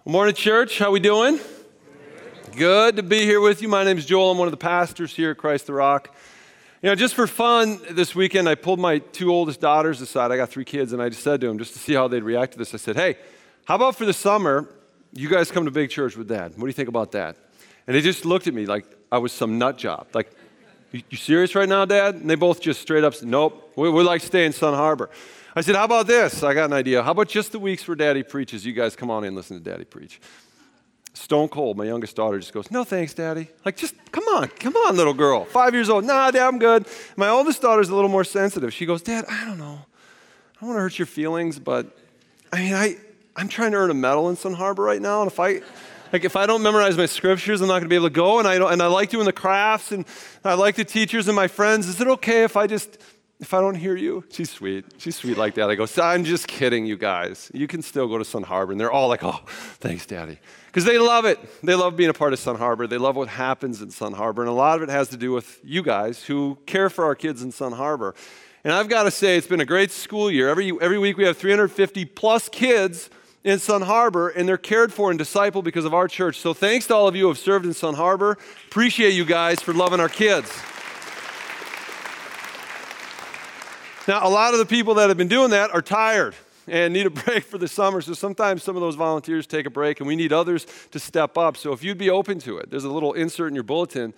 Morning, church. How we doing? Good to be here with you. My name is Joel. I'm one of the pastors here at Christ the Rock. Just for fun this weekend, I pulled my two oldest daughters aside. I got 3 kids, and I just said to them, just to see how they'd react to this, I said, hey, how about for the summer, you guys come to big church with Dad? What do you think about that? And they just looked at me like I was some nut job. Like, you serious right now, Dad? And they both just straight up said, nope, we like staying in Sun Harbor. I said, how about this? I got an idea. How about just the weeks where Daddy preaches, you guys come on in and listen to Daddy preach? Stone cold, my youngest daughter just goes, no thanks, Daddy. Like, just come on, little girl. 5 years old. Nah, Dad, I'm good. My oldest daughter's a little more sensitive. She goes, Dad, I don't know. I don't want to hurt your feelings, but I'm trying to earn a medal in Sun Harbor right now, and if I don't memorize my scriptures, I'm not going to be able to go, and I like doing the crafts, and I like the teachers and my friends. Is it okay if I don't hear you? She's sweet. She's sweet like that. I go, I'm just kidding, you guys. You can still go to Sun Harbor. And they're all like, oh, thanks, Daddy. Because they love it. They love being a part of Sun Harbor. They love what happens in Sun Harbor. And a lot of it has to do with you guys who care for our kids in Sun Harbor. And I've got to say, it's been a great school year. Every week we have 350 plus kids in Sun Harbor, and they're cared for and discipled because of our church. So thanks to all of you who have served in Sun Harbor. Appreciate you guys for loving our kids. Now, a lot of the people that have been doing that are tired and need a break for the summer, so sometimes some of those volunteers take a break, and we need others to step up. So if you'd be open to it, there's a little insert in your bulletin.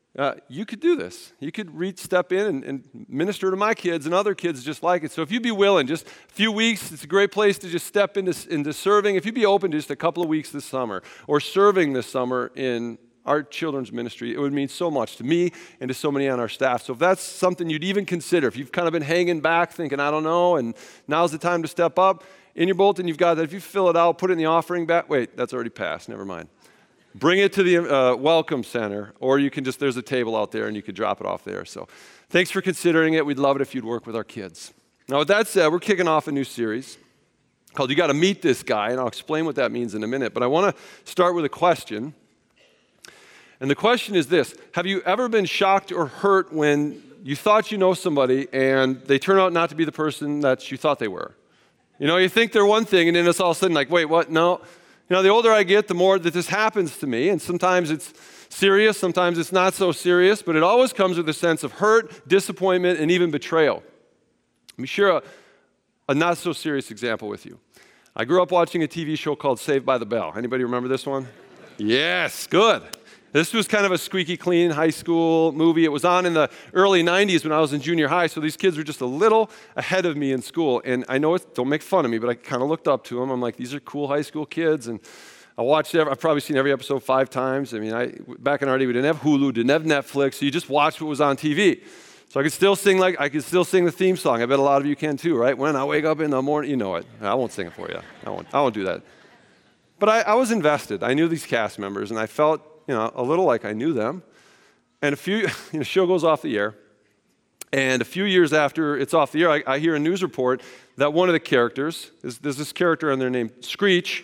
You could do this. You could step in and minister to my kids and other kids just like it. So if you'd be willing, just a few weeks, it's a great place to just step into serving. If you'd be open to just a couple of weeks this summer or serving this summer in our children's ministry, it would mean so much to me and to so many on our staff. So if that's something you'd even consider, if you've kind of been hanging back thinking, I don't know, and now's the time to step up, in your bulletin you've got that. If you fill it out, put it in the offering bag. Wait, that's already passed. Never mind. Bring it to the Welcome Center, or you can there's a table out there and you could drop it off there. So thanks for considering it. We'd love it if you'd work with our kids. Now with that said, we're kicking off a new series called You Got to Meet This Guy, and I'll explain what that means in a minute. But I want to start with a question. And the question is this: have you ever been shocked or hurt when you thought you know somebody and they turn out not to be the person that you thought they were? You think they're one thing, and then it's all of a sudden like, wait, what? No. The older I get, the more that this happens to me, and sometimes it's serious, sometimes it's not so serious, but it always comes with a sense of hurt, disappointment, and even betrayal. Let me share a not so serious example with you. I grew up watching a TV show called Saved by the Bell. Anybody remember this one? Yes, good. This was kind of a squeaky clean high school movie. It was on in the early 90s when I was in junior high, so these kids were just a little ahead of me in school. And I know don't make fun of me, but I kind of looked up to them. I'm like, these are cool high school kids. And I've probably seen every episode 5 times. Back in our day, we didn't have Hulu, didn't have Netflix, so you just watched what was on TV. So I could still sing the theme song. I bet a lot of you can too, right? When I wake up in the morning, you know it. I won't sing it for you. I won't do that. But I was invested. I knew these cast members, and I felt a little like I knew them. And the show goes off the air. And a few years after it's off the air, I hear a news report that one of the characters, there's this character on there named Screech,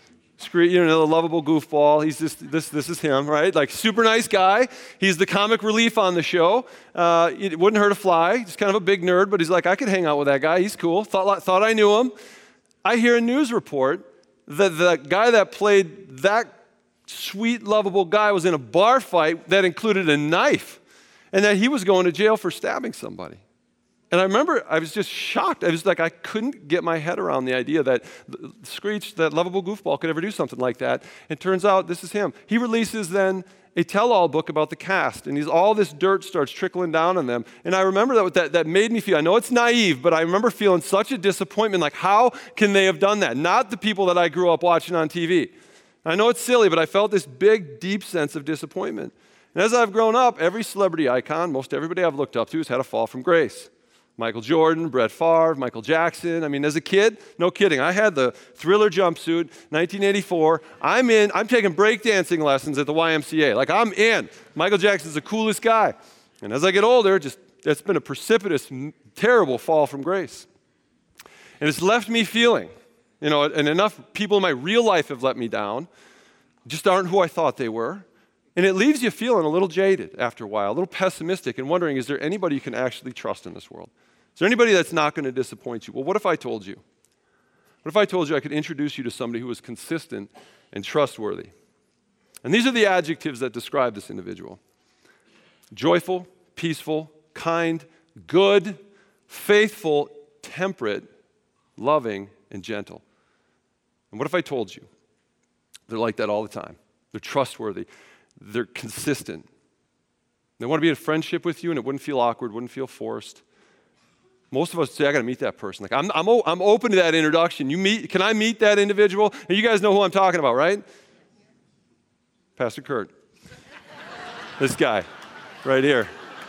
the lovable goofball. This is him, right? Like, super nice guy. He's the comic relief on the show. It wouldn't hurt a fly. He's kind of a big nerd, but he's like, I could hang out with that guy. He's cool. Thought I knew him. I hear a news report that the guy that played that sweet, lovable guy was in a bar fight that included a knife, and that he was going to jail for stabbing somebody. And I remember I was just shocked. I was like, I couldn't get my head around the idea that Screech, that lovable goofball, could ever do something like that. It turns out this is him. He releases then a tell-all book about the cast, and all this dirt starts trickling down on them. And I remember that made me feel, I know it's naive, but I remember feeling such a disappointment, like, how can they have done that? Not the people that I grew up watching on TV. I know it's silly, but I felt this big, deep sense of disappointment. And as I've grown up, every celebrity icon, most everybody I've looked up to, has had a fall from grace. Michael Jordan, Brett Favre, Michael Jackson. As a kid, no kidding, I had the Thriller jumpsuit, 1984. I'm taking breakdancing lessons at the YMCA. Like, I'm in. Michael Jackson's the coolest guy. And as I get older, it's been a precipitous, terrible fall from grace. And it's left me feeling, and enough people in my real life have let me down, just aren't who I thought they were. And it leaves you feeling a little jaded after a while, a little pessimistic, and wondering, is there anybody you can actually trust in this world? Is there anybody that's not going to disappoint you? Well, what if I told you? What if I told you I could introduce you to somebody who was consistent and trustworthy? And these are the adjectives that describe this individual: joyful, peaceful, kind, good, faithful, temperate, loving, and gentle. And what if I told you they're like that all the time? They're trustworthy. They're consistent. They want to be in friendship with you, and it wouldn't feel awkward, wouldn't feel forced. Most of us say, I got to meet that person. Like, I'm open to that introduction. Can I meet that individual? And you guys know who I'm talking about, right? Pastor Kurt. This guy right here.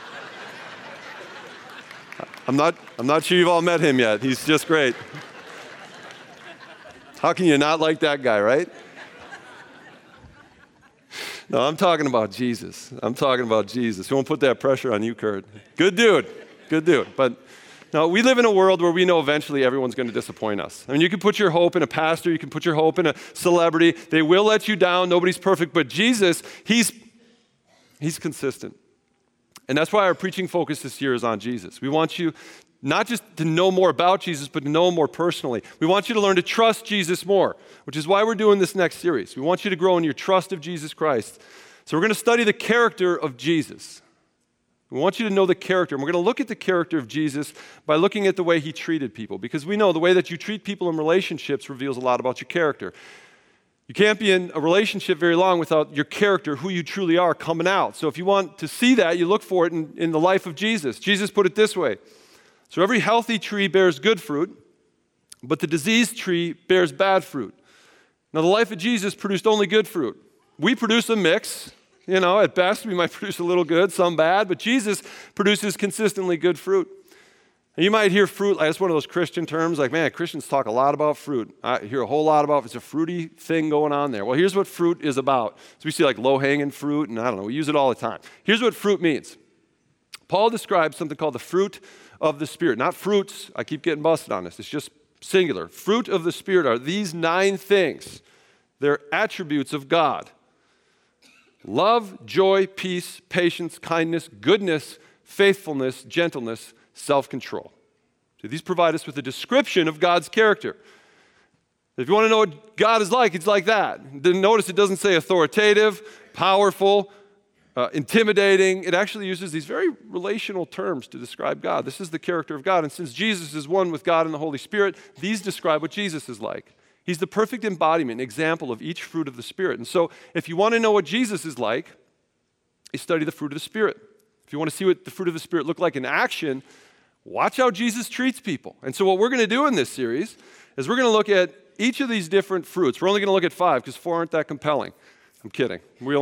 I'm not sure you've all met him yet. He's just great. How can you not like that guy, right? No, I'm talking about Jesus. I'm talking about Jesus. We won't put that pressure on you, Kurt. Good dude. Good dude. But no, we live in a world where we know eventually everyone's going to disappoint us. I mean, you can put your hope in a pastor. You can put your hope in a celebrity. They will let you down. Nobody's perfect. But Jesus, he's consistent. And that's why our preaching focus this year is on Jesus. We want you not just to know more about Jesus, but to know him more personally. We want you to learn to trust Jesus more, which is why we're doing this next series. We want you to grow in your trust of Jesus Christ. So we're going to study the character of Jesus. We want you to know the character. And we're going to look at the character of Jesus by looking at the way he treated people, because we know the way that you treat people in relationships reveals a lot about your character. You can't be in a relationship very long without your character, who you truly are, coming out. So if you want to see that, you look for it in the life of Jesus. Jesus put it this way: so every healthy tree bears good fruit, but the diseased tree bears bad fruit. Now the life of Jesus produced only good fruit. We produce a mix. You know, at best we might produce a little good, some bad, but Jesus produces consistently good fruit. And you might hear fruit, that's one of those Christian terms, like, man, Christians talk a lot about fruit. I hear a whole lot about, it's a fruity thing going on there. Well, here's what fruit is about. So we see like low-hanging fruit, and I don't know, we use it all the time. Here's what fruit means. Paul describes something called the fruit of the Spirit. Not fruits, I keep getting busted on this, it's just singular. Fruit of the Spirit are these 9 things. They're attributes of God: love, joy, peace, patience, kindness, goodness, faithfulness, gentleness, self-control. So these provide us with a description of God's character. If you want to know what God is like, it's like that. Then notice it doesn't say authoritative, powerful, intimidating. It actually uses these very relational terms to describe God. This is the character of God. And since Jesus is one with God and the Holy Spirit, these describe what Jesus is like. He's the perfect embodiment, example of each fruit of the Spirit. And so if you want to know what Jesus is like, you study the fruit of the Spirit. If you want to see what the fruit of the Spirit look like in action, watch how Jesus treats people. And so what we're going to do in this series is we're going to look at each of these different fruits. We're only going to look at 5 because 4 aren't that compelling. I'm kidding.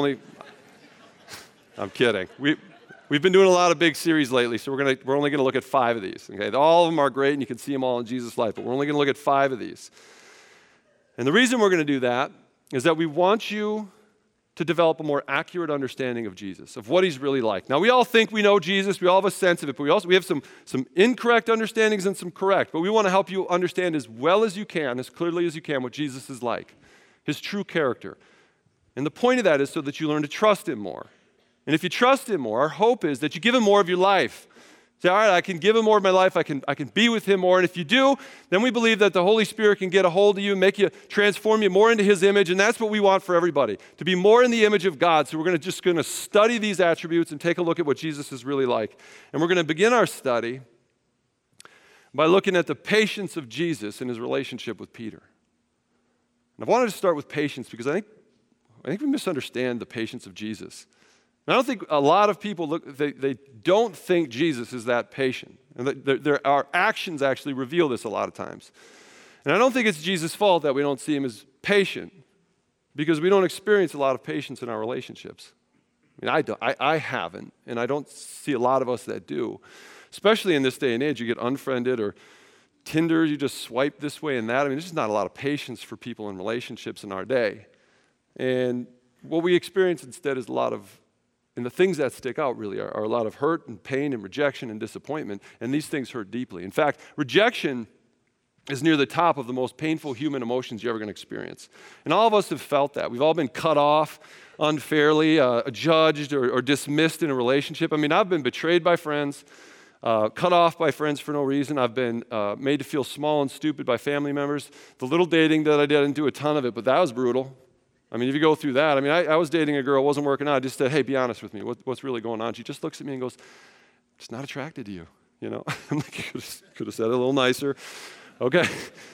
I'm kidding. We've been doing a lot of big series lately, so we're only going to look at 5 of these. Okay, all of them are great, and you can see them all in Jesus' life, but we're only going to look at 5 of these. And the reason we're going to do that is that we want you to develop a more accurate understanding of Jesus, of what he's really like. Now, we all think we know Jesus. We all have a sense of it, but we have some incorrect understandings and some correct. But we want to help you understand as well as you can, as clearly as you can, what Jesus is like, his true character. And the point of that is so that you learn to trust him more. And if you trust him more, our hope is that you give him more of your life. Say, all right, I can give him more of my life. I can be with him more. And if you do, then we believe that the Holy Spirit can get a hold of you, make you, transform you more into his image. And that's what we want for everybody, to be more in the image of God. So we're just going to study these attributes and take a look at what Jesus is really like. And we're going to begin our study by looking at the patience of Jesus in his relationship with Peter. And I wanted to start with patience because I think we misunderstand the patience of Jesus. I don't think a lot of people they don't think Jesus is that patient. And our actions actually reveal this a lot of times. And I don't think it's Jesus' fault that we don't see him as patient, because we don't experience a lot of patience in our relationships. I mean, I haven't, and I don't see a lot of us that do. Especially in this day and age, you get unfriended or Tinder, you just swipe this way and that. I mean, there's just not a lot of patience for people in relationships in our day. And what we experience instead is and the things that stick out really are a lot of hurt and pain and rejection and disappointment, and these things hurt deeply. In fact, rejection is near the top of the most painful human emotions you're ever going to experience. And all of us have felt that. We've all been cut off unfairly, judged or dismissed in a relationship. I mean, I've been betrayed by friends. cut off by friends for no reason. I've been made to feel small and stupid by family members. The little dating that I did, I didn't do a ton of it, but that was brutal. I mean, if you go through that, I mean, I was dating a girl, wasn't working out. I just said, hey, be honest with me. What's really going on? She just looks at me and goes, just not attracted to you, you know? I'm like, could have said it a little nicer. Okay.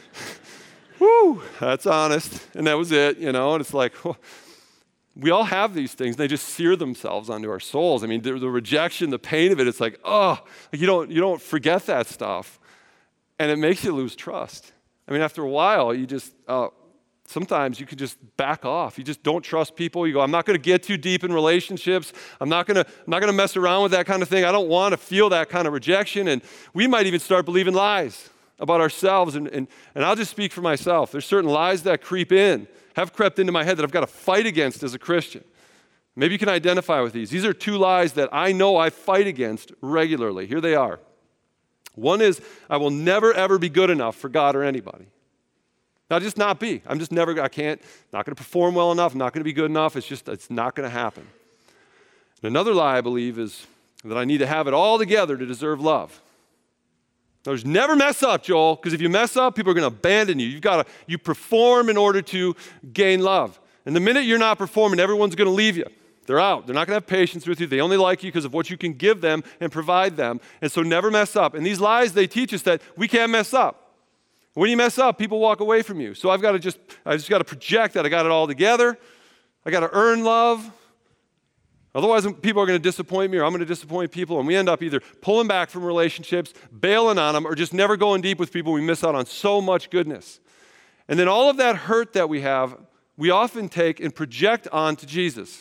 Woo, that's honest. And that was it, you know? And it's like, well, we all have these things. They just sear themselves onto our souls. I mean, the rejection, the pain of it, it's like, oh, like you don't forget that stuff. And it makes you lose trust. I mean, after a while, you just, sometimes you could just back off. You just don't trust people. You go, I'm not going to get too deep in relationships. I'm not going to mess around with that kind of thing. I don't want to feel that kind of rejection. And we might even start believing lies about ourselves. And I'll just speak for myself. There's certain lies that have crept into my head that I've got to fight against as a Christian. Maybe you can identify with these. These are two lies that I know I fight against regularly. Here they are. One is, I will never, ever be good enough for God or anybody. Now, just not be. I'm just never, not going to perform well enough. I'm not going to be good enough. It's not going to happen. And another lie, I believe, is that I need to have it all together to deserve love. There's never mess up, Joel, because if you mess up, people are going to abandon you. You perform in order to gain love. And the minute you're not performing, everyone's going to leave you. They're out. They're not going to have patience with you. They only like you because of what you can give them and provide them. And so never mess up. And these lies, they teach us that we can't mess up. When you mess up, people walk away from you. So I just got to project that I got it all together. I got to earn love. Otherwise, people are going to disappoint me or I'm going to disappoint people, and we end up either pulling back from relationships, bailing on them, or just never going deep with people. We miss out on so much goodness. And then all of that hurt that we have, we often take and project onto Jesus.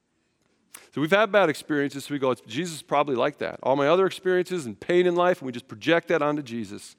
So we've had bad experiences, so we go, Jesus is probably like that. All my other experiences and pain in life, and we just project that onto Jesus.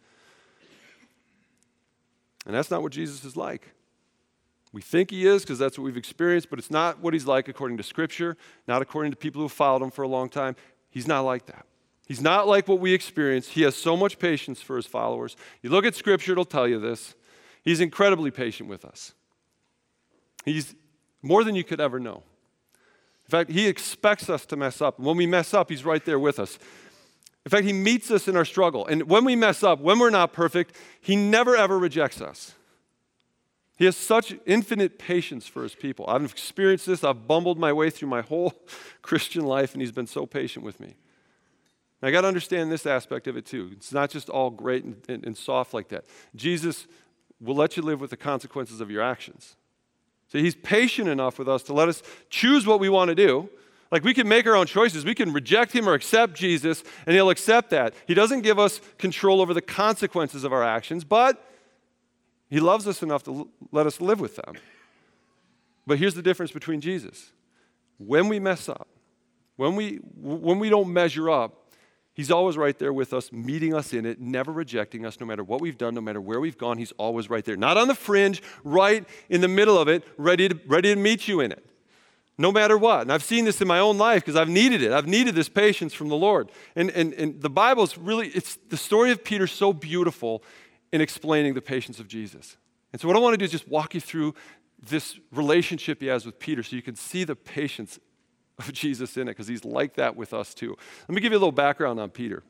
And that's not what Jesus is like. We think he is because that's what we've experienced, but it's not what he's like according to Scripture, not according to people who have followed him for a long time. He's not like that. He's not like what we experience. He has so much patience for his followers. You look at Scripture, it'll tell you this. He's incredibly patient with us. He's more than you could ever know. In fact, he expects us to mess up. And when we mess up, he's right there with us. In fact, he meets us in our struggle. And when we mess up, when we're not perfect, he never, ever rejects us. He has such infinite patience for his people. I've experienced this. I've bumbled my way through my whole Christian life, and he's been so patient with me. And I got to understand this aspect of it too. It's not just all great and soft like that. Jesus will let you live with the consequences of your actions. So he's patient enough with us to let us choose what we want to do. Like we can make our own choices. We can reject him or accept Jesus, and he'll accept that. He doesn't give us control over the consequences of our actions, but he loves us enough to let us live with them. But here's the difference between Jesus. When we mess up, when we don't measure up, he's always right there with us, meeting us in it, never rejecting us, no matter what we've done, no matter where we've gone, he's always right there. Not on the fringe, right in the middle of it, ready to meet you in it, no matter what. And I've seen this in my own life because I've needed it. I've needed this patience from the Lord. And the Bible's really, it's the story of Peter so beautiful in explaining the patience of Jesus. And so what I want to do is just walk you through this relationship he has with Peter so you can see the patience of Jesus in it, because he's like that with us too. Let me give you a little background on Peter.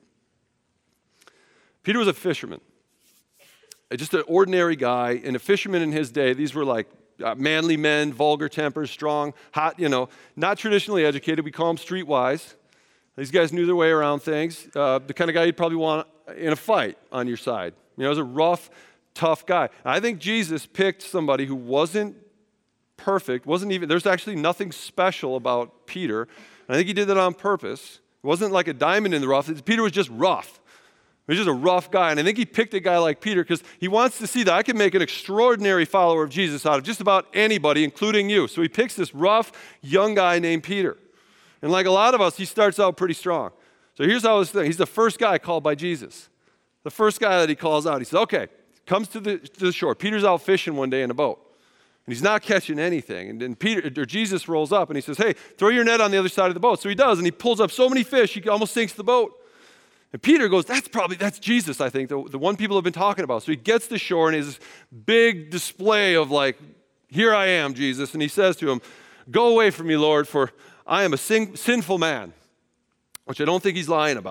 Peter was a fisherman, just an ordinary guy, and a fisherman in his day. These were like manly men, vulgar tempers, strong, hot, not traditionally educated. We call them streetwise. These guys knew their way around things. The kind of guy you'd probably want in a fight on your side. He was a rough, tough guy. I think Jesus picked somebody who wasn't perfect, there's actually nothing special about Peter. And I think he did that on purpose. It wasn't like a diamond in the rough. Peter was just rough. He was just a rough guy. And I think he picked a guy like Peter because he wants to see that I can make an extraordinary follower of Jesus out of just about anybody, including you. So he picks this rough, young guy named Peter. And like a lot of us, he starts out pretty strong. So here's how this thing. He's the first guy called by Jesus. The first guy that he calls out. He says, okay, comes to the shore. Peter's out fishing one day in a boat. And he's not catching anything. And then Jesus rolls up and he says, hey, throw your net on the other side of the boat. So he does, and he pulls up so many fish, he almost sinks the boat. And Peter goes, that's Jesus, I think, the one people have been talking about. So he gets to shore and he has this big display of like, here I am, Jesus. And he says to him, go away from me, Lord, for I am a sinful man, which I don't think he's lying about.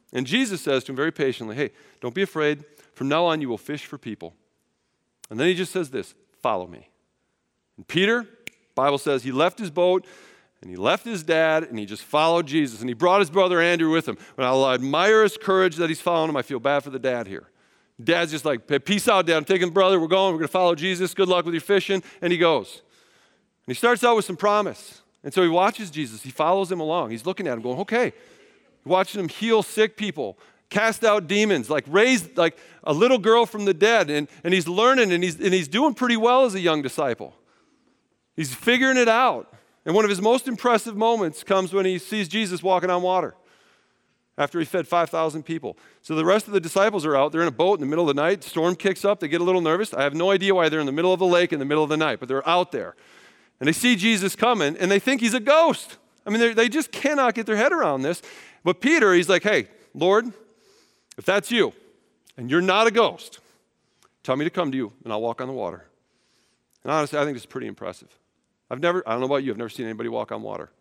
And Jesus says to him very patiently, hey, don't be afraid. From now on, you will fish for people. And then he just says this, follow me. And Peter, Bible says, he left his boat and he left his dad and he just followed Jesus. And he brought his brother Andrew with him. And I admire his courage that he's following him. I feel bad for the dad here. Dad's just like, hey, peace out, Dad. I'm taking brother. We're going to follow Jesus. Good luck with your fishing. And he goes. And he starts out with some promise. And so he watches Jesus. He follows him along. He's looking at him going, okay. He watches him heal sick people, cast out demons, like raise like a little girl from the dead. And he's learning and he's doing pretty well as a young disciple. He's figuring it out. And one of his most impressive moments comes when he sees Jesus walking on water after he fed 5,000 people. So the rest of the disciples are out. They're in a boat in the middle of the night. Storm kicks up. They get a little nervous. I have no idea why they're in the middle of the lake in the middle of the night, but they're out there. And they see Jesus coming, and they think he's a ghost. I mean, they just cannot get their head around this. But Peter, he's like, hey, Lord, if that's you, and you're not a ghost, tell me to come to you, and I'll walk on the water. And honestly, I think it's pretty impressive. I don't know about you, I've never seen anybody walk on water.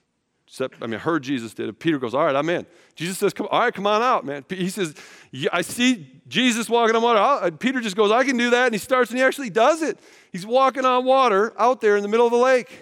I heard Jesus did it. Peter goes, all right, I'm in. Jesus says, all right, come on out, man. He says, I see Jesus walking on water. Peter just goes, I can do that. And he starts, and he actually does it. He's walking on water out there in the middle of the lake.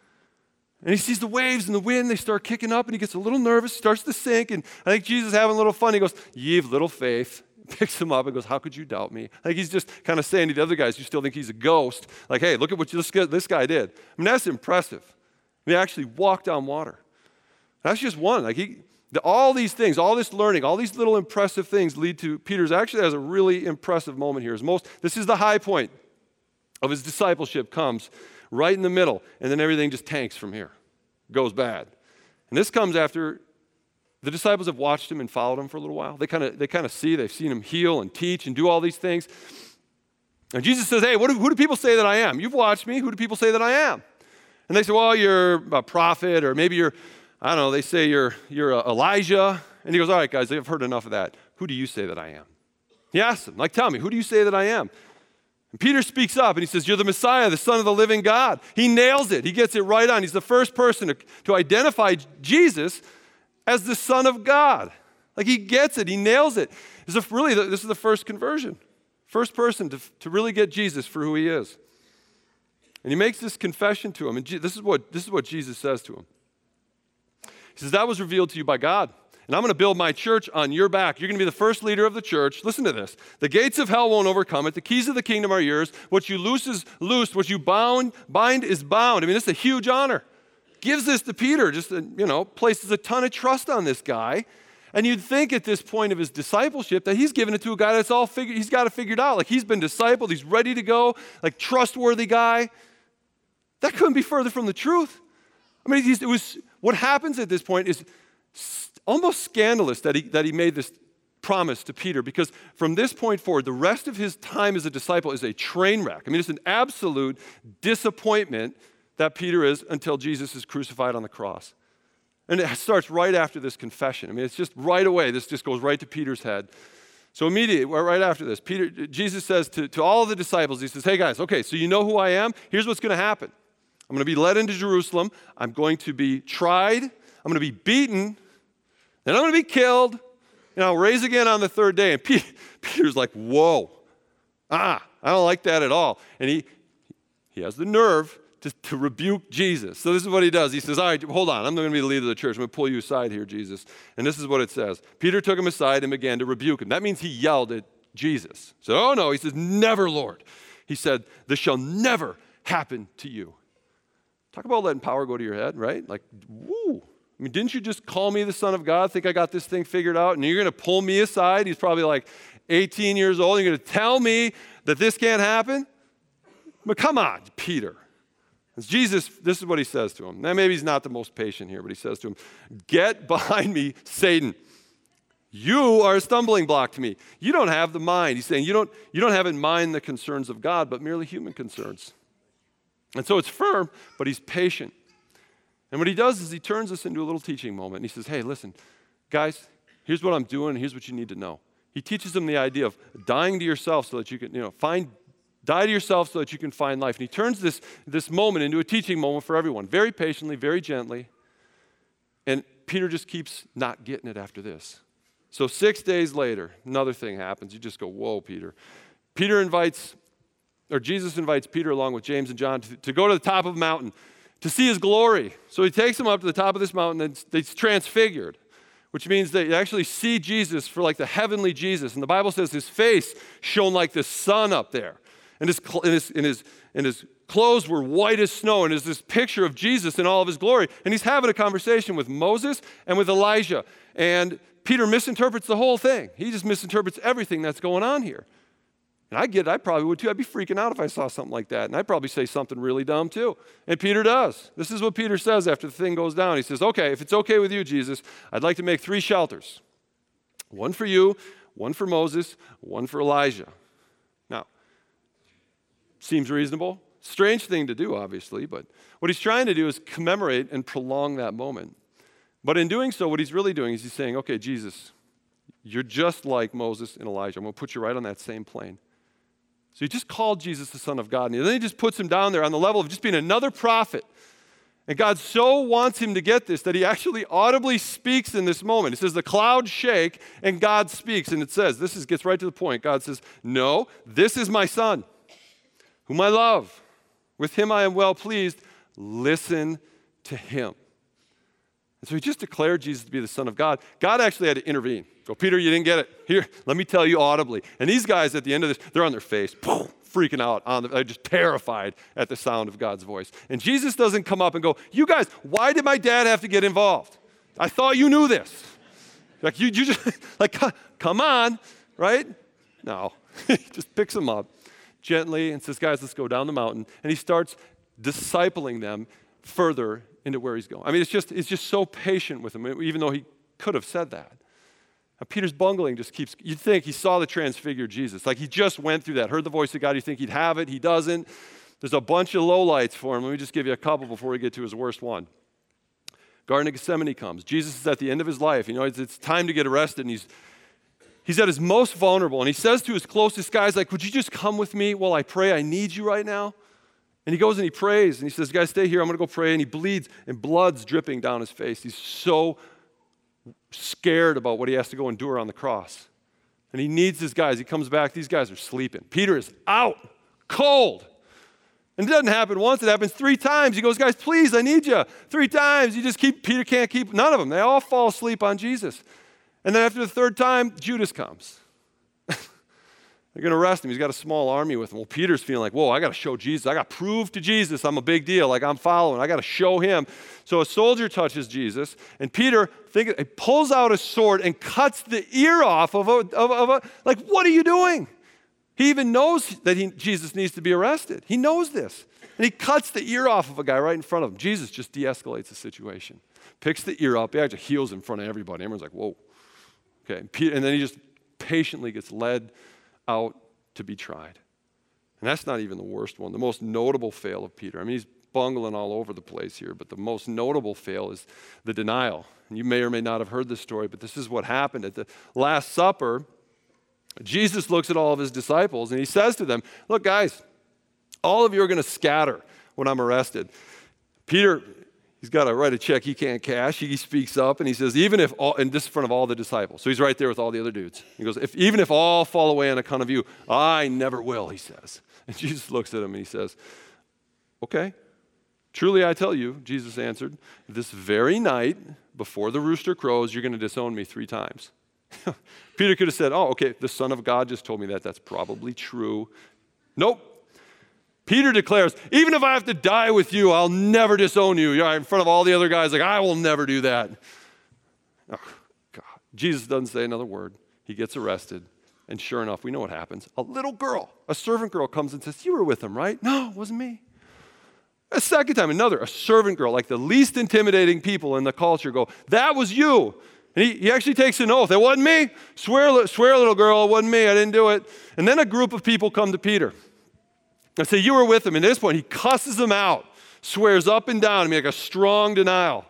And he sees the waves and the wind. They start kicking up, and he gets a little nervous, starts to sink. And I think Jesus is having a little fun. He goes, ye have little faith. Picks him up and goes, how could you doubt me? Like he's just kind of saying to the other guys, you still think he's a ghost. Like, hey, look at what this guy did. I mean, that's impressive. He actually walked on water. That's just one. Like all these things, all this learning, all these little impressive things lead to Peter's actually has a really impressive moment here. This is the high point of his discipleship comes right in the middle, and then everything just tanks from here, goes bad. And this comes after the disciples have watched him and followed him for a little while. They kind of see, they've seen him heal and teach and do all these things. And Jesus says, hey, who do people say that I am? You've watched me. Who do people say that I am? And they say, well, you're a prophet, or maybe you're, I don't know, they say you're Elijah. And he goes, all right, guys, I've heard enough of that. Who do you say that I am? He asks them, like, tell me, who do you say that I am? And Peter speaks up and he says, you're the Messiah, the Son of the living God. He nails it. He gets it right on. He's the first person to identify Jesus as the Son of God. Like he gets it. He nails it. This is the first conversion. First person to really get Jesus for who he is. And he makes this confession to him. And this is what Jesus says to him. He says, that was revealed to you by God. And I'm going to build my church on your back. You're going to be the first leader of the church. Listen to this. The gates of hell won't overcome it. The keys of the kingdom are yours. What you loose is loosed. What you bind is bound. I mean, this is a huge honor. Gives this to Peter, places a ton of trust on this guy. And you'd think at this point of his discipleship that he's given it to a guy that's all figured, he's got it figured out. Like he's been discipled, he's ready to go, like trustworthy guy. That couldn't be further from the truth. I mean, what happens at this point is almost scandalous that he made this promise to Peter, because from this point forward, the rest of his time as a disciple is a train wreck. I mean, it's an absolute disappointment that Peter is until Jesus is crucified on the cross. And it starts right after this confession. I mean, it's just right away. This just goes right to Peter's head. So immediately, right after this, Jesus says to all of the disciples, he says, hey guys, okay, so you know who I am? Here's what's going to happen. I'm going to be led into Jerusalem. I'm going to be tried. I'm going to be beaten. Then I'm going to be killed. And I'll raise again on the third day. And Peter's like, whoa. I don't like that at all. And he has the nerve to rebuke Jesus. So this is what he does. He says, all right, hold on. I'm going to be the leader of the church. I'm going to pull you aside here, Jesus. And this is what it says. Peter took him aside and began to rebuke him. That means he yelled at Jesus. So, oh no. He says, never, Lord. He said, this shall never happen to you. Talk about letting power go to your head, right? Like, woo. I mean, didn't you just call me the Son of God, think I got this thing figured out, and you're going to pull me aside? He's probably like 18 years old. You're going to tell me that this can't happen? But come on, Peter. Jesus, this is what he says to him. Now, maybe he's not the most patient here, but he says to him, get behind me, Satan. You are a stumbling block to me. You don't have the mind. He's saying you don't have in mind the concerns of God, but merely human concerns. And so it's firm, but he's patient. And what he does is he turns us into a little teaching moment. And he says, hey, listen, guys, here's what I'm doing, and here's what you need to know. He teaches them the idea of dying to yourself so that you can, die to yourself so that you can find life. And he turns this moment into a teaching moment for everyone, very patiently, very gently. And Peter just keeps not getting it after this. So 6 days later, another thing happens. You just go, whoa, Peter. Jesus invites Peter along with James and John to go to the top of a mountain to see his glory. So he takes them up to the top of this mountain, and it's transfigured, which means they actually see Jesus for like the heavenly Jesus. And the Bible says his face shone like the sun up there. And his clothes were white as snow. And there's this picture of Jesus in all of his glory. And he's having a conversation with Moses and with Elijah. And Peter misinterprets the whole thing. He just misinterprets everything that's going on here. And I get it. I probably would too. I'd be freaking out if I saw something like that. And I'd probably say something really dumb too. And Peter does. This is what Peter says after the thing goes down. He says, okay, if it's okay with you, Jesus, I'd like to make 3 shelters. One for you, one for Moses, one for Elijah. Now, seems reasonable. Strange thing to do, obviously. But what he's trying to do is commemorate and prolong that moment. But in doing so, what he's really doing is he's saying, okay, Jesus, you're just like Moses and Elijah. I'm going to put you right on that same plane. So he just called Jesus the Son of God. And then he just puts him down there on the level of just being another prophet. And God so wants him to get this that he actually audibly speaks in this moment. It says the clouds shake and God speaks. And it says, gets right to the point. God says, no, this is my Son, whom I love. With him I am well pleased. Listen to him. And so he just declared Jesus to be the Son of God. God actually had to intervene. Go, Peter, you didn't get it. Here, let me tell you audibly. And these guys at the end of this, they're on their face, freaking out. They're just terrified at the sound of God's voice. And Jesus doesn't come up and go, you guys, why did my dad have to get involved? I thought you knew this. Like, you just, like, come on, right? No. He just picks them up gently and says, guys, let's go down the mountain. And he starts discipling them further into where he's going. I mean, it's just so patient with them, even though he could have said that. Now, Peter's bungling just keeps, you'd think he saw the transfigured Jesus. Like he just went through that, heard the voice of God. You think he'd have it. He doesn't. There's a bunch of lowlights for him. Let me just give you a couple before we get to his worst one. Garden of Gethsemane comes. Jesus is at the end of his life. You know, it's time to get arrested, and he's at his most vulnerable. And he says to his closest guys, like, would you just come with me while I pray? I need you right now. And he goes and he prays, and he says, guys, stay here. I'm going to go pray. And he bleeds, and blood's dripping down his face. He's so scared about what he has to go endure on the cross. And he needs his guys. He comes back. These guys are sleeping. Peter is out, cold. And it doesn't happen once. It happens 3 times. He goes, guys, please, I need you. 3 times. Peter can't keep, none of them. They all fall asleep on Jesus. And then after the 3rd time, Judas comes. They're going to arrest him. He's got a small army with him. Well, Peter's feeling like, whoa, I got to show Jesus. I got to prove to Jesus I'm a big deal, like I'm following. I got to show him. So a soldier touches Jesus, and Peter he pulls out a sword and cuts the ear off of a like, what are you doing? He even knows that Jesus needs to be arrested. He knows this. And he cuts the ear off of a guy right in front of him. Jesus just de-escalates the situation. Picks the ear up. He actually heals in front of everybody. Everyone's like, whoa. Okay, and then he just patiently gets led out to be tried. And that's not even the worst one. The most notable fail of Peter, I mean, he's bungling all over the place here, but the most notable fail is the denial. And you may or may not have heard this story, but this is what happened. At the Last Supper, Jesus looks at all of his disciples and he says to them, look, guys, all of you are going to scatter when I'm arrested. Peter, he's got to write a check he can't cash. He speaks up and he says, even if all, and this is in front of all the disciples. So he's right there with all the other dudes. He goes, even if all fall away on account of you, I never will, he says. And Jesus looks at him and he says, okay, truly I tell you, Jesus answered, this very night before the rooster crows, you're going to disown me 3 times. Peter could have said, oh, okay, the Son of God just told me that. That's probably true. Nope. Peter declares, even if I have to die with you, I'll never disown you. You're in front of all the other guys, like, I will never do that. Oh, God. Jesus doesn't say another word. He gets arrested. And sure enough, we know what happens. A little girl, a servant girl comes and says, you were with him, right? No, it wasn't me. A second time, a servant girl, like the least intimidating people in the culture, go, that was you. And he actually takes an oath. It wasn't me. Swear, little girl, it wasn't me. I didn't do it. And then a group of people come to Peter. And say, you were with him. And at this point, he cusses them out, swears up and down to me like a strong denial.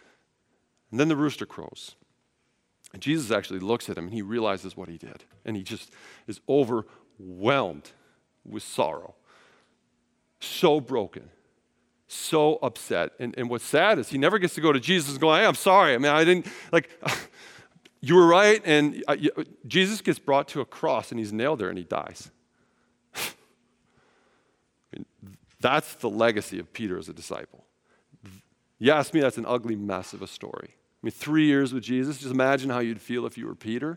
And then the rooster crows. And Jesus actually looks at him and he realizes what he did. And he just is overwhelmed with sorrow. So broken. So upset. And what's sad is he never gets to go to Jesus and go, hey, I'm sorry. I mean, I didn't, like, You were right, and Jesus gets brought to a cross, and he's nailed there, and he dies. That's the legacy of Peter as a disciple. You ask me, that's an ugly mess of a story. I mean, 3 years with Jesus, just imagine how you'd feel if you were Peter.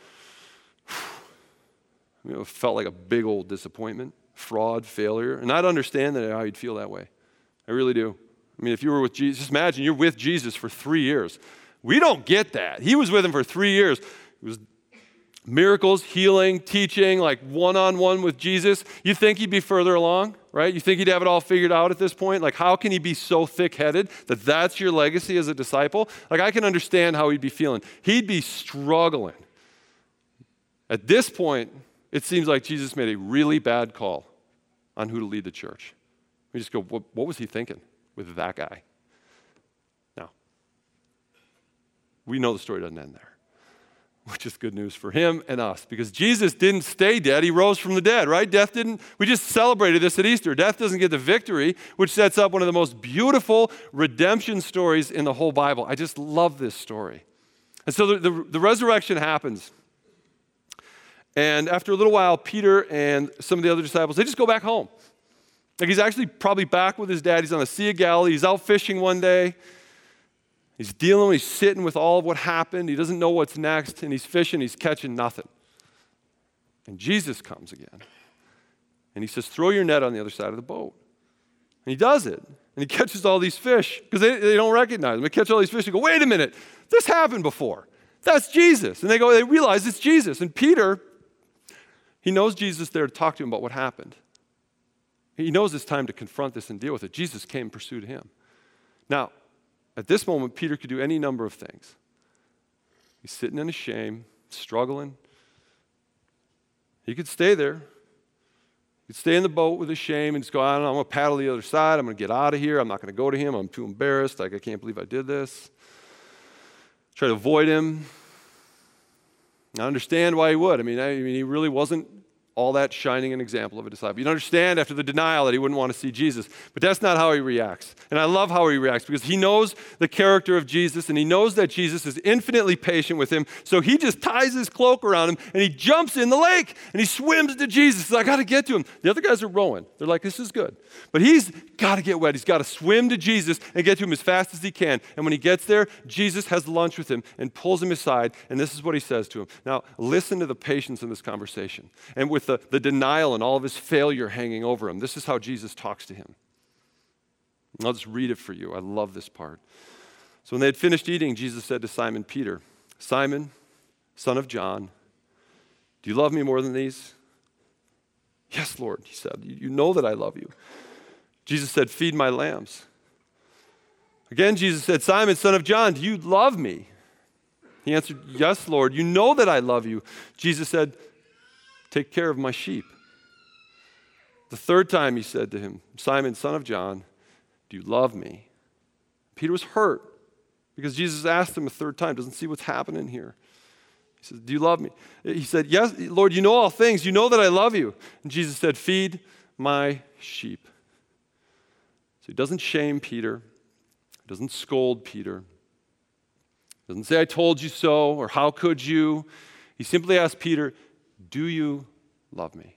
It felt like a big old disappointment, fraud, failure, and I'd understand that how you'd feel that way. I really do. I mean, if you were with Jesus, just imagine you're with Jesus for 3 years. We don't get that. He was with him for 3 years. It was miracles, healing, teaching, like one-on-one with Jesus. You think he'd be further along, right? You think he'd have it all figured out at this point? Like, how can he be so thick-headed that that's your legacy as a disciple? Like, I can understand how he'd be feeling. He'd be struggling. At this point, it seems like Jesus made a really bad call on who to lead the church. We just go, what was he thinking with that guy? Now, we know the story doesn't end there, which is good news for him and us, because Jesus didn't stay dead. He rose from the dead, right? We just celebrated this at Easter. Death doesn't get the victory, which sets up one of the most beautiful redemption stories in the whole Bible. I just love this story. And so the resurrection happens. And after a little while, Peter and some of the other disciples, they just go back home. Like, he's actually probably back with his dad. He's on the Sea of Galilee. He's out fishing one day. He's sitting with all of what happened. He doesn't know what's next, and he's fishing. He's catching nothing. And Jesus comes again, and he says, throw your net on the other side of the boat. And he does it, and he catches all these fish, because they don't recognize him. They catch all these fish and go, wait a minute, this happened before. That's Jesus. And they realize it's Jesus. And Peter, he knows Jesus there to talk to him about what happened. He knows it's time to confront this and deal with it. Jesus came and pursued him. Now, at this moment, Peter could do any number of things. He's sitting in his shame, struggling. He could stay there. He could stay in the boat with his shame and just go, I don't know, I'm going to paddle the other side. I'm going to get out of here. I'm not going to go to him. I'm too embarrassed. Like, I can't believe I did this. Try to avoid him. I understand why he would. I mean, he really wasn't all that shining an example of a disciple. You'd understand after the denial that he wouldn't want to see Jesus. But that's not how he reacts. And I love how he reacts, because he knows the character of Jesus, and he knows that Jesus is infinitely patient with him. So he just ties his cloak around him, and he jumps in the lake, and he swims to Jesus. He's like, I got to get to him. The other guys are rowing. They're like, this is good. But he's got to get wet. He's got to swim to Jesus and get to him as fast as he can. And when he gets there, Jesus has lunch with him and pulls him aside, and this is what he says to him. Now, listen to the patience in this conversation. And with the denial and all of his failure hanging over him, this is how Jesus talks to him. And I'll just read it for you. I love this part. So when they had finished eating, Jesus said to Simon Peter, Simon, son of John, do you love me more than these? Yes, Lord, he said. You know that I love you. Jesus said, feed my lambs. Again, Jesus said, Simon, son of John, do you love me? He answered, yes, Lord, you know that I love you. Jesus said, take care of my sheep. The third time he said to him, Simon, son of John, do you love me? Peter was hurt because Jesus asked him a third time, doesn't see what's happening here. He says, do you love me? He said, yes, Lord, you know all things. You know that I love you. And Jesus said, feed my sheep. So he doesn't shame Peter. He doesn't scold Peter. He doesn't say, I told you so, or how could you? He simply asks Peter, do you love me?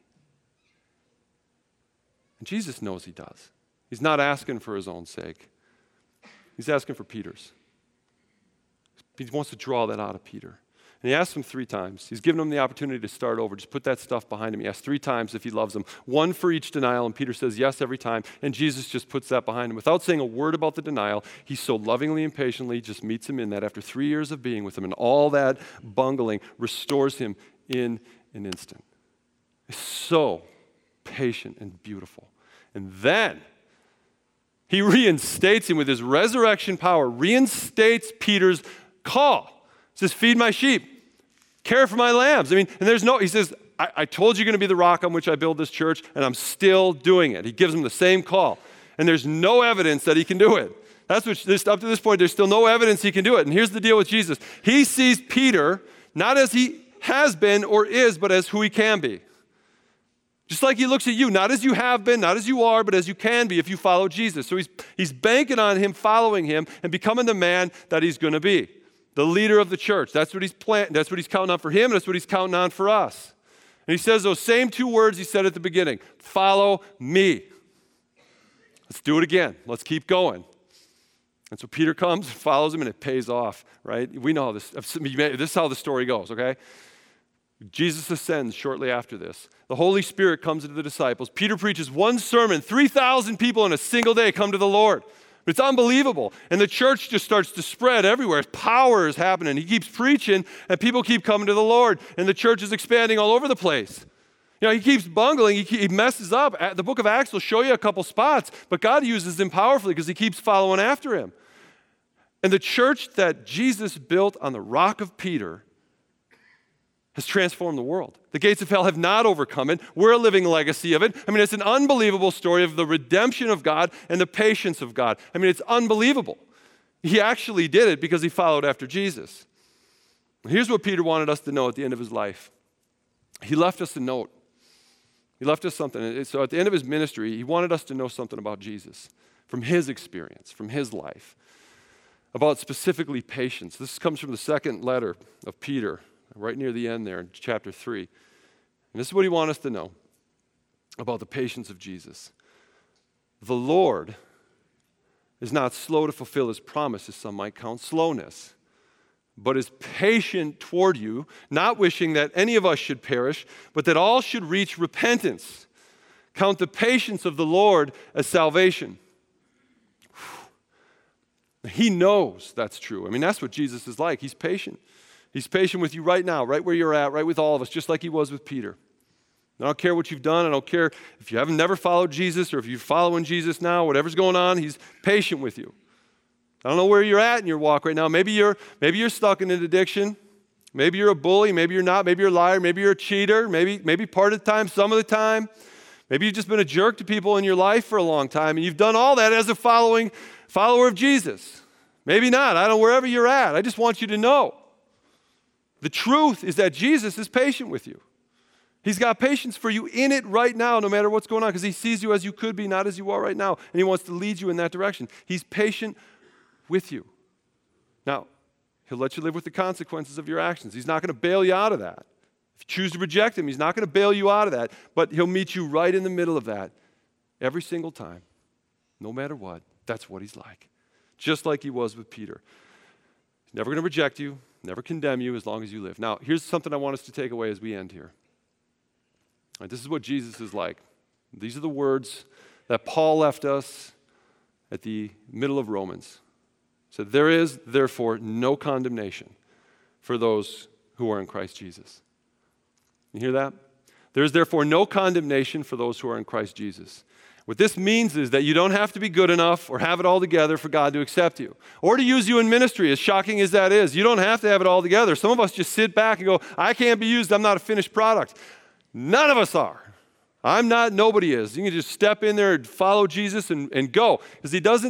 And Jesus knows he does. He's not asking for his own sake. He's asking for Peter's. He wants to draw that out of Peter. And he asks him 3 times. He's given him the opportunity to start over. Just put that stuff behind him. He asks 3 times if he loves him. 1 for each denial, and Peter says yes every time. And Jesus just puts that behind him. Without saying a word about the denial, he so lovingly and patiently just meets him in that after 3 years of being with him, and all that bungling restores him in an instant. It's so patient and beautiful. And then he reinstates him with his resurrection power, reinstates Peter's call. He says, feed my sheep, care for my lambs. I mean, and he says, I told you you're going to be the rock on which I build this church, and I'm still doing it. He gives him the same call. And there's no evidence that he can do it. Up to this point, there's still no evidence he can do it. And here's the deal with Jesus. He sees Peter not as he has been or is, but as who he can be. Just like he looks at you, not as you have been, not as you are, but as you can be if you follow Jesus. So he's banking on him following him and becoming the man that he's going to be. the leader of the church. That's what he's that's what he's counting on for him, and that's what he's counting on for us. And he says those same two words he said at the beginning, follow me. Let's do it again. Let's keep going. And so Peter comes and follows him, and it pays off, right? We know this. This is how the story goes, okay? Jesus ascends shortly after this. The Holy Spirit comes into the disciples. Peter preaches one sermon. 3,000 people in a single day come to the Lord. It's unbelievable. And the church just starts to spread everywhere. Power is happening. He keeps preaching, and people keep coming to the Lord. And the church is expanding all over the place. You know, he keeps bungling. He messes up. The book of Acts will show you a couple spots, but God uses him powerfully because he keeps following after him. And the church that Jesus built on the rock of Peter has transformed the world. The gates of hell have not overcome it. We're a living legacy of it. I mean, it's an unbelievable story of the redemption of God and the patience of God. I mean, it's unbelievable. He actually did it because he followed after Jesus. Here's what Peter wanted us to know at the end of his life. He left us a note. He left us something. So at the end of his ministry, he wanted us to know something about Jesus from his experience, from his life, about specifically patience. This comes from the second letter of Peter, right near the end there in chapter 3. And this is what he wants us to know about the patience of Jesus. The Lord is not slow to fulfill his promise, as some might count slowness, but is patient toward you, not wishing that any of us should perish, but that all should reach repentance. Count the patience of the Lord as salvation. He knows that's true. I mean, that's what Jesus is like. He's patient. He's patient with you right now, right where you're at, right with all of us, just like he was with Peter. I don't care what you've done. I don't care if you haven't never followed Jesus or if you're following Jesus now, whatever's going on, he's patient with you. I don't know where you're at in your walk right now. Maybe you're stuck in an addiction. Maybe you're a bully. Maybe you're not. Maybe you're a liar. Maybe you're a cheater. Maybe part of the time, some of the time. Maybe you've just been a jerk to people in your life for a long time, and you've done all that as a follower of Jesus. Maybe not. I don't know, wherever you're at. I just want you to know. The truth is that Jesus is patient with you. He's got patience for you in it right now, no matter what's going on, because he sees you as you could be, not as you are right now, and he wants to lead you in that direction. He's patient with you. Now, he'll let you live with the consequences of your actions. He's not going to bail you out of that. If you choose to reject him, he's not going to bail you out of that, but he'll meet you right in the middle of that every single time, no matter what. That's what he's like, just like he was with Peter. He's never going to reject you, never condemn you as long as you live. Now, here's something I want us to take away as we end here. All right, this is what Jesus is like. These are the words that Paul left us at the middle of Romans. So there is, therefore, no condemnation for those who are in Christ Jesus. You hear that? There is, therefore, no condemnation for those who are in Christ Jesus. What this means is that you don't have to be good enough or have it all together for God to accept you or to use you in ministry, as shocking as that is. You don't have to have it all together. Some of us just sit back and go, I can't be used. I'm not a finished product. None of us are. I'm not. Nobody is. You can just step in there and follow Jesus and go, because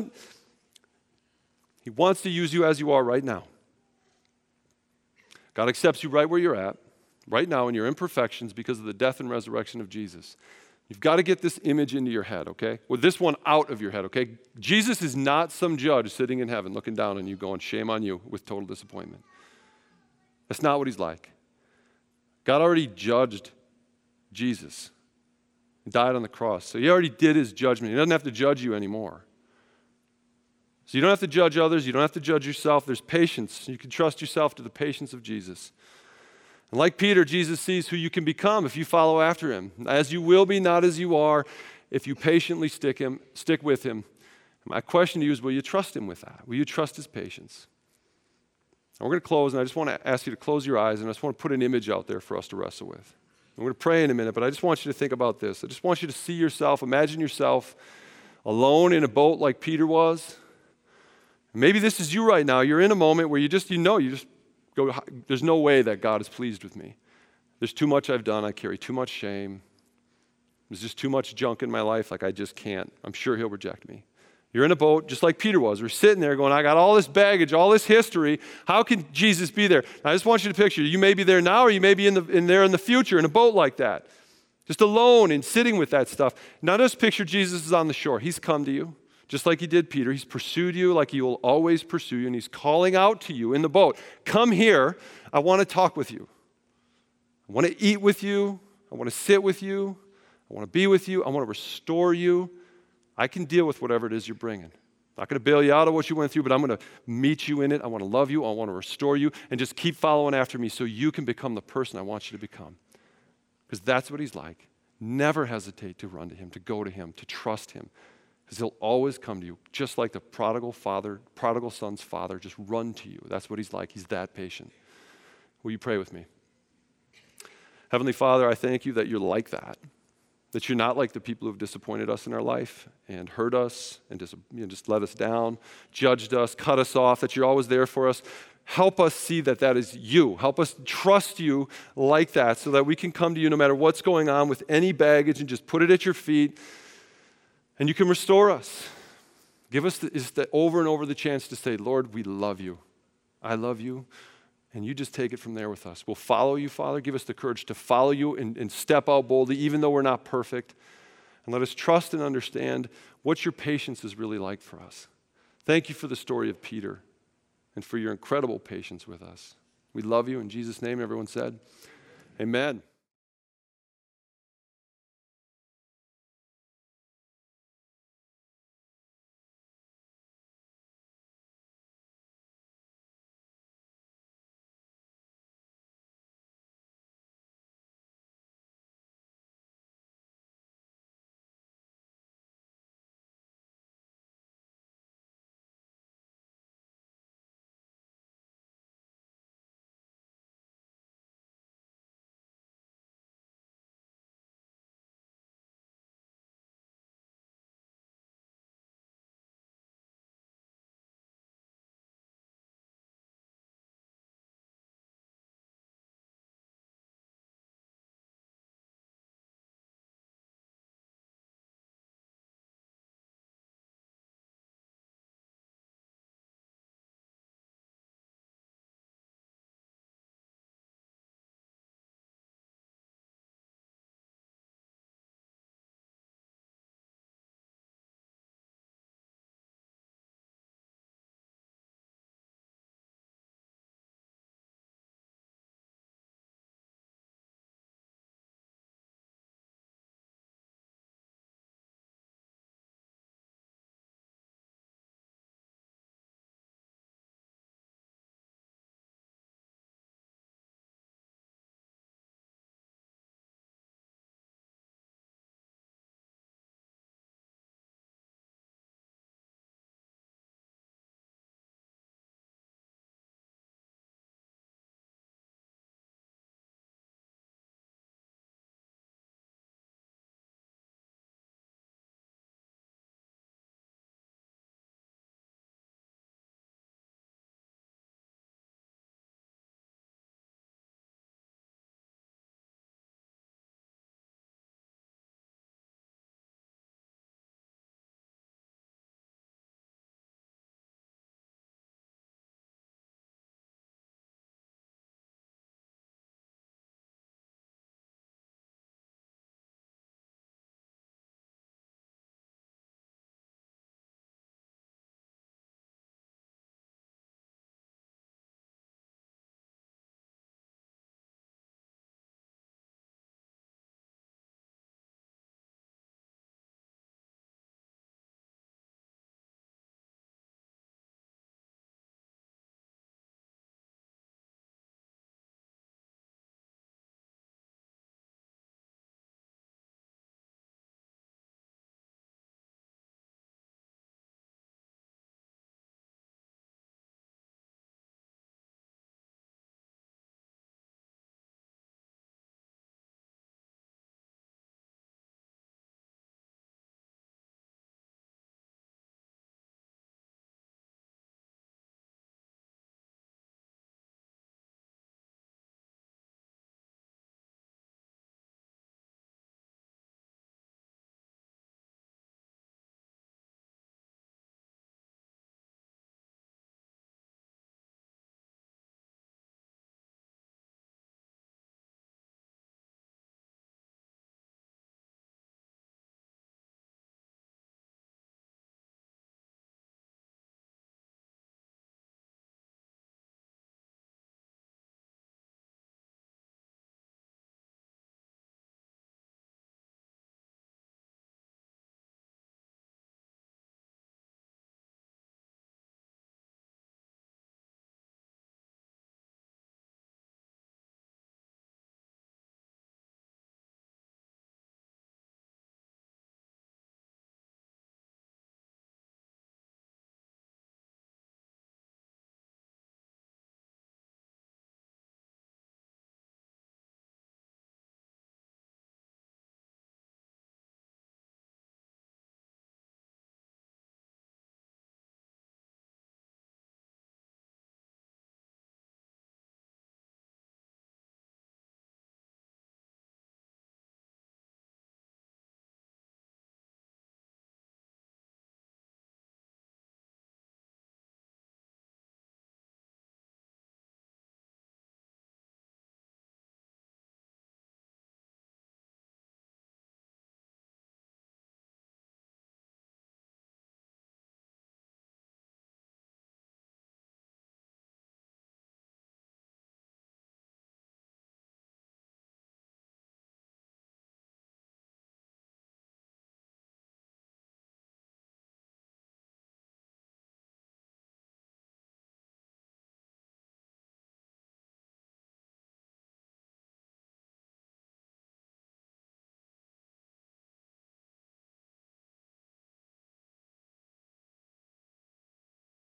he wants to use you as you are right now. God accepts you right where you're at, right now in your imperfections because of the death and resurrection of Jesus. You've got to get this image into your head, okay? With this one out of your head, okay? Jesus is not some judge sitting in heaven looking down on you going, shame on you, with total disappointment. That's not what he's like. God already judged Jesus. He died on the cross. So he already did his judgment. He doesn't have to judge you anymore. So you don't have to judge others. You don't have to judge yourself. There's patience. You can trust yourself to the patience of Jesus. And like Peter, Jesus sees who you can become if you follow after him. As you will be, not as you are, if you patiently stick with him. My question to you is, will you trust him with that? Will you trust his patience? And we're going to close, and I just want to ask you to close your eyes, and I just want to put an image out there for us to wrestle with. I'm going to pray in a minute, but I just want you to think about this. I just want you to see yourself, imagine yourself alone in a boat like Peter was. Maybe this is you right now. You're in a moment where you just go, there's no way that God is pleased with me. There's too much I've done. I carry too much shame. There's just too much junk in my life. Like I just can't. I'm sure he'll reject me. You're in a boat just like Peter was. We're sitting there going, I got all this baggage, all this history. How can Jesus be there? I just want you to picture, you may be there now or you may be in there in the future in a boat like that. Just alone and sitting with that stuff. Now just picture Jesus is on the shore. He's come to you. just like he did Peter. He's pursued you like he will always pursue you, and he's calling out to you in the boat. Come here. I want to talk with you. I want to eat with you. I want to sit with you. I want to be with you. I want to restore you. I can deal with whatever it is you're bringing. I'm not going to bail you out of what you went through, but I'm going to meet you in it. I want to love you. I want to restore you. And just keep following after me so you can become the person I want you to become. Because that's what he's like. Never hesitate to run to him, to go to him, to trust him. Because he'll always come to you, just like the prodigal son's father, just run to you. That's what he's like. He's that patient. Will you pray with me? Heavenly Father, I thank you that you're like that you're not like the people who have disappointed us in our life and hurt us and just let us down, judged us, cut us off, that you're always there for us. Help us see that that is you. Help us trust you like that so that we can come to you no matter what's going on with any baggage and just put it at your feet and you can restore us. Give us over and over the chance to say, Lord, we love you. I love you. And you just take it from there with us. We'll follow you, Father. Give us the courage to follow you and step out boldly, even though we're not perfect. And let us trust and understand what your patience is really like for us. Thank you for the story of Peter and for your incredible patience with us. We love you. In Jesus' name, everyone said, amen.